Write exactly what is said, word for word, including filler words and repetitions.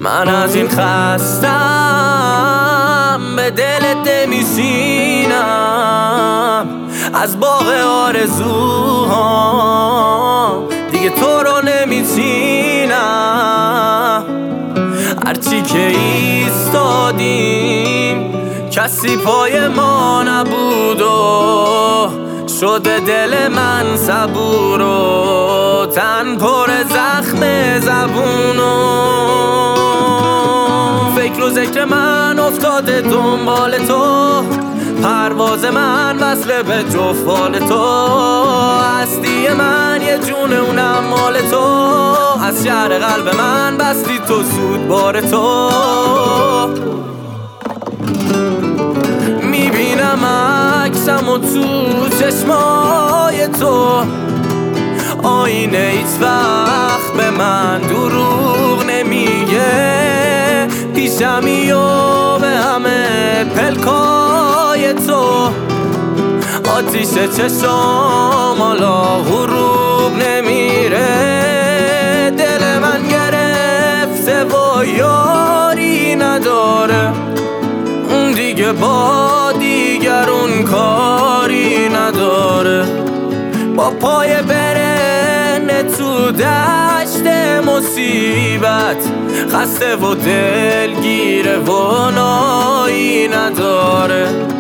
من از این خستم به دلت نمیشینم، از باغ آرزوها دیگه تو رو نمیچینم. هرچی که ایستادیم کسی پای ما نبود و شده دل من صبور و تن پر زخم زبونو. فکر و ذکر من افتاده دنبال تو، پرواز من وصله به جفال تو. هستی من یه جونه اونم مال تو، از شهر قلب من بستی تو سود بار تو. میبینم عکسم و تو چشمای تو، آینه هیچ وقت به من دروغ نمیگه. پیشمی و به همه پلکای تو، آتیش چشم حالا غروب نمیره. دل من گرفته و یاری نداره، اون دیگه با دیگرون کاری نداره. با پای برهنه تو دشت مصیبت، خسته و دلگیره و نایی نداره.